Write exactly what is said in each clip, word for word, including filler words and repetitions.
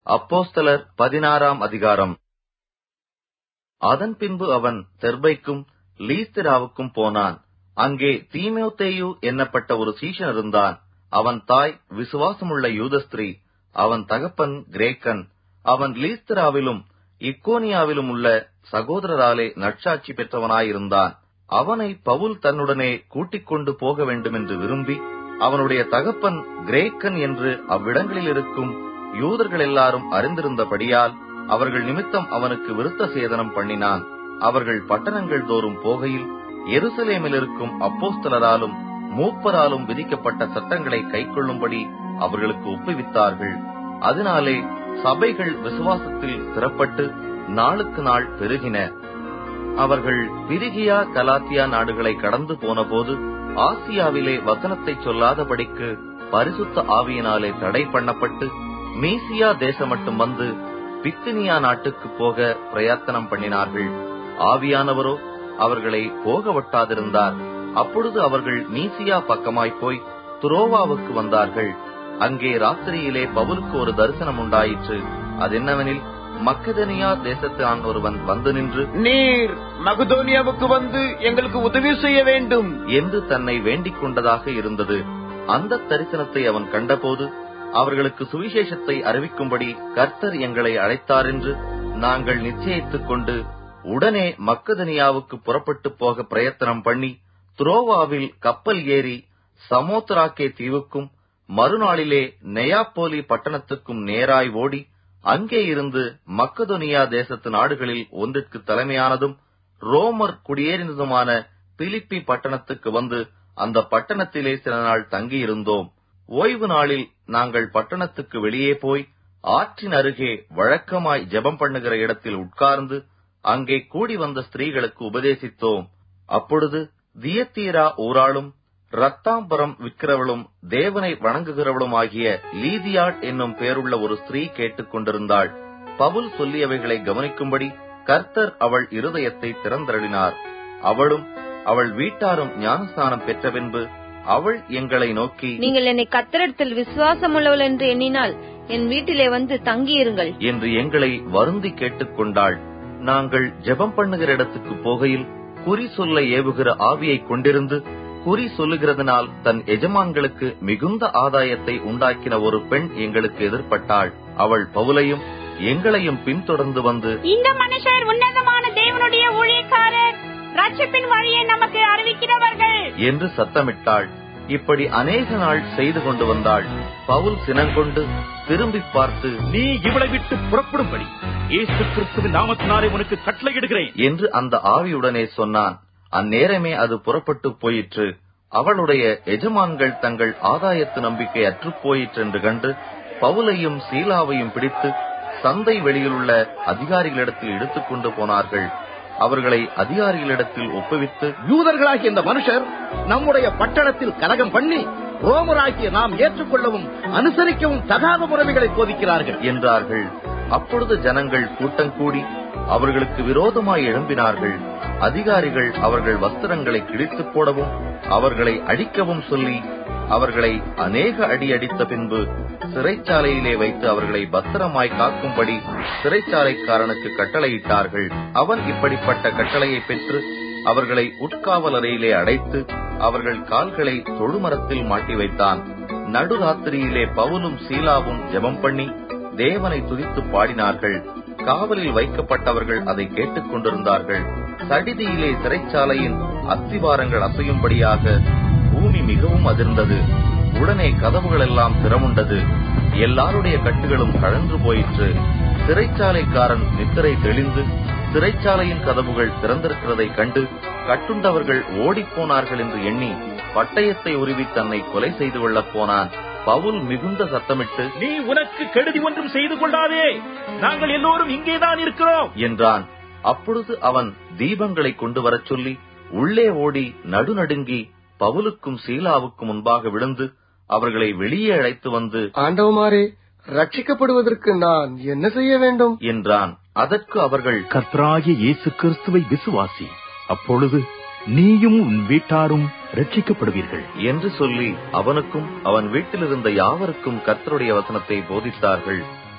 அப்போஸ்தலர் பதினாறாம் அதிகாரம். அதன் பின்பு அவன் தெர்பைக்கும் லீஸ்திராவுக்கும் போனான். அங்கே தீமோத்தேயு என்னப்பட்ட ஒரு சீஷன் இருந்தான். அவன் தாய் விசுவாசமுள்ள யூதஸ்திரீ, அவன் தகப்பன் கிரேக்கன். அவன் லீஸ்திராவிலும் இக்கோனியாவிலும் உள்ள சகோதரராலே நற்சாட்சி பெற்றவனாயிருந்தான். அவனை பவுல் தன்னுடனே கூட்டிக் கொண்டு போக வேண்டுமென்று விரும்பி, அவனுடைய தகப்பன் கிரேக்கன் என்று அவ்விடங்களில் இருக்கும் யூதர்கள் எல்லாரும் அறிந்திருந்தபடியால் அவர்கள் நிமித்தம் அவனுக்கு விருத்த சேதனம் பண்ணினான். அவர்கள் பட்டணங்கள் தோறும் போகையில் எருசலேமில் இருக்கும் அப்போஸ்தலராலும் மூப்பராலும் விதிக்கப்பட்ட சட்டங்களை கைக்கொள்ளும்படி அவர்களுக்கு ஒப்புவித்தார்கள். அதனாலே சபைகள் விசுவாசத்தில் திறப்பட்டு நாளுக்கு நாள் பெருகின. அவர்கள் பிரிகியா கலாத்தியா நாடுகளை கடந்து போன போது ஆசியாவிலே வசனத்தை சொல்லாதபடிக்கு பரிசுத்த ஆவியினாலே தடை பண்ணப்பட்டு மீசியா தேசம் மட்டும் வந்து பித்தினியா நாட்டுக்கு போக பிரயத்தனம் பண்ணினார்கள். ஆவியானவரோ அவர்களை போக விட்டாதிருந்தார். அப்பொழுது அவர்கள் மீசியா பக்கமாய் போய் துரோவாவுக்கு வந்தார்கள். அங்கே ராத்திரியிலே பவுலுக்கு ஒரு தரிசனம் உண்டாயிற்று. அதென்னவெனில், மக்கெதனியா தேசத்தான் ஒருவன் வந்து நின்று, நீர் மக்கெதோனியாவுக்கு வந்து எங்களுக்கு உதவி செய்ய வேண்டும் என்று தன்னை வேண்டிக் கொண்டதாக இருந்தது. அந்த தரிசனத்தை அவன் கண்டபோது, அவர்களுக்கு சுவிசேஷத்தை அறிவிக்கும்படி கர்த்தர் எங்களை அழைத்தார் என்று நாங்கள் நிச்சயித்துக் கொண்டு உடனே மக்கெதனியாவுக்கு புறப்பட்டு போக பிரயத்தனம் பண்ணி துரோவாவில் கப்பல் ஏறி சமோத்ராக்கே தீவுக்கும் மறுநாளிலே நெயாப்போலி பட்டணத்துக்கும் நேராய் ஓடி அங்கே இருந்து மக்கெதோனியா தேசத்து நாடுகளில் ஒன்றிற்கு தலைமையானதும் ரோமர் குடியேறினதுமான பிலிப்பி பட்டணத்துக்கு வந்து அந்த பட்டணத்திலே சில நாள் தங்கியிருந்தோம். ஓய்வு நாளில் நாங்கள் பட்டணத்துக்கு வெளியே போய் ஆற்றின் அருகே வழக்கமாய் ஜெபம் பண்ணுகிற இடத்தில் உட்கார்ந்து அங்கே கூடி வந்த ஸ்திரீகளுக்கு உபதேசித்தோம். அப்பொழுது தியத்தீரா ஊராளும் ரத்தாம்பரம் விற்கிறவளும் தேவனை வணங்குகிறவளும் ஆகிய லீதியாட் என்னும் பேருள்ள ஒரு ஸ்திரீ கேட்டுக் கொண்டிருந்தாள். பவுல் சொல்லியவைகளை கவனிக்கும்படி கர்த்தர் அவள் இருதயத்தை திறந்தருளினார். அவளும் அவள் வீட்டாரும் ஞானஸ்நானம் பெற்ற பின்பு அவள் எங்களை நோக்கி, நீங்கள் என்னை கர்த்தரிடத்தில் விசுவாசம் உள்ளவள் என்று எண்ணினால் என் வீட்டிலே வந்து தங்கியிருங்கள் என்று எங்களை வருந்தி கேட்டுக் கொண்டாள். நாங்கள் ஜெபம் பண்ணுகிற இடத்துக்கு போகையில் குறி சொல்ல ஏவுகிற ஆவியை கொண்டிருந்து குறி சொல்லுகிறதுனால் தன் எஜமான்களுக்கு மிகுந்த ஆதாயத்தை உண்டாக்கின ஒரு பெண் எங்களுக்கு எதிர்பட்டாள். அவள் பவுலையும் எங்களையும் பின்தொடர்ந்து வந்து, இந்த மனுஷர் உன்னதமான தேவனுடைய ஊழியக்காரர், ரட்சிப்பின் வழியை நமக்கு அறிவிக்கிறவர்கள் என்று சத்தமிட்டாள். இப்படி அநேக நாள் செய்து கொண்டு வந்தாள். பவுல் சினங்கொண்டு திரும்பி பார்த்து, நீ இவளை விட்டு புறப்படும்படி இயேசு கிறிஸ்துவின் நாமத்தினாலே உனக்கு கட்டளையிடுகிறேன் என்று அந்த ஆவியுடனே சொன்னான். அந்நேரமே அது புறப்பட்டு போயிற்று. அவளுடைய எஜமான்கள் தங்கள் ஆதாயத்து நம்பிக்கை அற்றுப் போயிற்று என்று கண்டு பவுலையும் சீலாவையும் பிடித்து சந்தை வெளியிலுள்ள அதிகாரிகளிடத்தில் எடுத்துக் கொண்டு போனார்கள். அவர்களை அதிகாரிகளிடத்தில் ஒப்புவித்து, யூதர்களாகிய இந்த மனுஷர் நம்முடைய பட்டணத்தில் கலகம் பண்ணி ரோமராகிய நாம் ஏற்றுக்கொள்ளவும் அனுசரிக்கவும் தகாத முறைகளை போதிக்கிறார்கள் என்றார்கள். அப்பொழுது ஜனங்கள் கூட்டம் கூடி அவர்களுக்கு விரோதமாய் எழும்பினார்கள். அதிகாரிகள் அவர்கள் வஸ்திரங்களை கிழித்து போடவும் அவர்களை அடிக்கவும் சொல்லி அவர்களை அநேக அடி அடித்த பின்பு சிறைச்சாலையிலே வைத்து அவர்களை பத்திரமாய் காக்கும்படி சிறைச்சாலைக்காரனுக்கு கட்டளையிட்டார்கள். அவன் இப்படிப்பட்ட கட்டளையை பெற்று அவர்களை உட்காவல் அறையிலே அடைத்து அவர்கள் கால்களை தொழுமரத்தில் மாட்டி வைத்தான். நடுராத்திரியிலே பவுலும் சீலாவும் ஜெபம் பண்ணி தேவனை துதித்து பாடினார்கள். காவலில் வைக்கப்பட்டவர்கள் அதை கேட்டுக் கொண்டிருந்தார்கள். சடிதியிலே சிறைச்சாலையின் அஸ்திவாரங்கள் அசையும்படியாக பூமி மிகவும் அதிர்ந்தது. உடனே கதவுகள் எல்லாம் திறமுண்டது. எல்லாருடைய கட்டுகளும் கழன்று போயிற்று. சிறைச்சாலைக்காரன் நித்திரை தெளிந்து சிறைச்சாலையின் கதவுகள் திறந்திருக்கிறதை கண்டு கட்டுண்டவர்கள் ஓடிப்போனார்கள் என்று எண்ணி பட்டயத்தை உருவி தன்னை கொலை செய்து கொள்ளப் போனான். பவுல் மிகுந்த சத்தமிட்டு, நீ உனக்கு கெடுதி ஒன்றும் செய்து கொள்ளாதே, நாங்கள் எல்லோரும் இங்கேதான் இருக்கிறோம் என்றான். அப்பொழுது அவன் தீபங்களை கொண்டு வரச் சொல்லி உள்ளே ஓடி நடுநடுங்கி பவுலுக்கும் சீலாவுக்கும் முன்பாக விழுந்து அவர்களை வெளியே அழைத்து வந்து, ஆண்டவமாரே, ரட்சிக்கப்படுவதற்கு நான் என்ன செய்ய வேண்டும் என்றான். அதற்கு அவர்கள், கர்த்தராகிய இயேசு கிறிஸ்துவை விசுவாசி, அப்பொழுது நீயும் உன் வீட்டாரும் ரட்சிக்கப்படுவீர்கள் என்று சொல்லி அவனுக்கும் அவன் வீட்டிலிருந்த யாவருக்கும் கர்த்தருடைய வசனத்தை போதித்தார்கள்.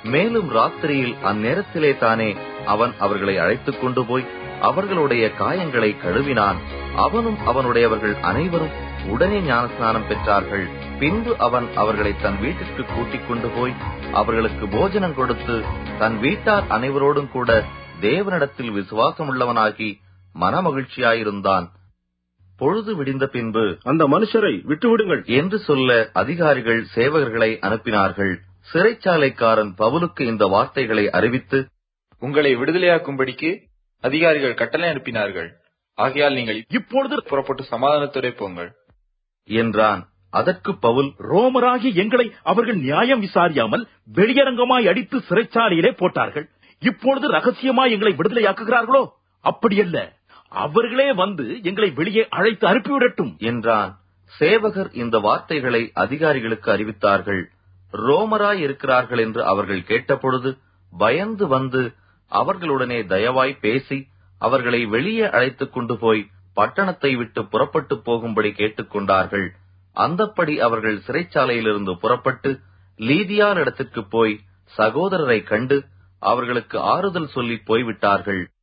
மேலும் ராத்திரியில் அந்நேரத்திலே தானே அவன் அவர்களை அழைத்துக் கொண்டு போய் அவர்களுடைய காயங்களை கழுவினான். அவனும் அவனுடையவர்கள் அனைவரும் உடனே ஞானஸ்நானம் பெற்றார்கள். பின்பு அவன் அவர்களை தன் வீட்டிற்கு கூட்டிக் கொண்டு போய் அவர்களுக்கு போஜனம் கொடுத்து தன் வீட்டார் அனைவரோடும் கூட தேவனிடத்தில் விசுவாசமுள்ளவனாகி மனமகிழ்ச்சியாயிருந்தான். பொழுது விடிந்த பின்பு அந்த மனுஷரை விட்டுவிடுங்கள் என்று சொல்ல அதிகாரிகள் சேவகர்களை அனுப்பினார்கள். சிறைச்சாலைக்காரன் பவுலுக்கு இந்த வார்த்தைகளை அறிவித்து, உங்களை விடுதலையாக்கும்படிக்கு அதிகாரிகள் கட்டளை அனுப்பினார்கள். ஆகையால் நீங்கள் இப்பொழுது புறப்பட்டு சமாதானத்தோட போங்கள் என்றான். அதற்கு பவுல், ரோமராகி எங்களை அவர்கள் நியாயம் விசாரியாமல் வெளியரங்கமாய் அடித்து சிறைச்சாலையிலே போட்டார்கள். இப்பொழுது ரகசியமாய் எங்களை விடுதலையாக்குகிறார்களோ? அப்படியல்ல, அவர்களே வந்து எங்களை வெளியே அழைத்து அனுப்பிவிடட்டும் என்றான். சேவகர் இந்த வார்த்தைகளை அதிகாரிகளுக்கு அறிவித்தார்கள். ரோமராய் இருக்கிறார்கள் என்று அவர்கள் கேட்டபொழுது பயந்து வந்து அவர்களுடனே தயவாய் பேசி அவர்களை வெளியே அழைத்துக் கொண்டு போய் பட்டணத்தை விட்டு புறப்பட்டு போகும்படி கேட்டுக்கொண்டார்கள். அந்தப்படி அவர்கள் சிறைச்சாலையிலிருந்து புறப்பட்டு லீதியார் இடத்திற்கு போய் சகோதரரை கண்டு அவர்களுக்கு ஆறுதல் சொல்லி போய்விட்டார்கள்.